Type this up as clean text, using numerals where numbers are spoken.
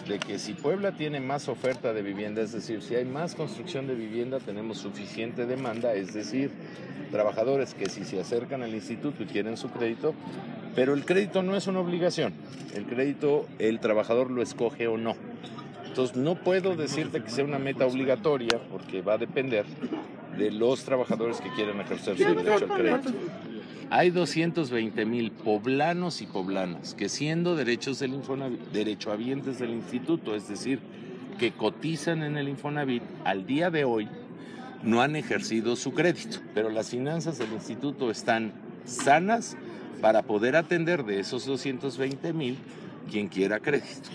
de que si Puebla tiene más oferta de vivienda, es decir, si hay más construcción de vivienda, tenemos suficiente demanda, es decir, trabajadores que si se acercan al instituto y quieren su crédito, pero el crédito no es una obligación, el crédito el trabajador lo escoge o no. Entonces no puedo decirte que sea una meta obligatoria porque va a depender de los trabajadores que quieran ejercer su derecho al crédito. Hay 220,000 poblanos y poblanas que siendo derechohabientes del instituto, es decir, que cotizan en el Infonavit, al día de hoy no han ejercido su crédito, pero las finanzas del instituto están sanas para poder atender de esos 220,000 quien quiera crédito.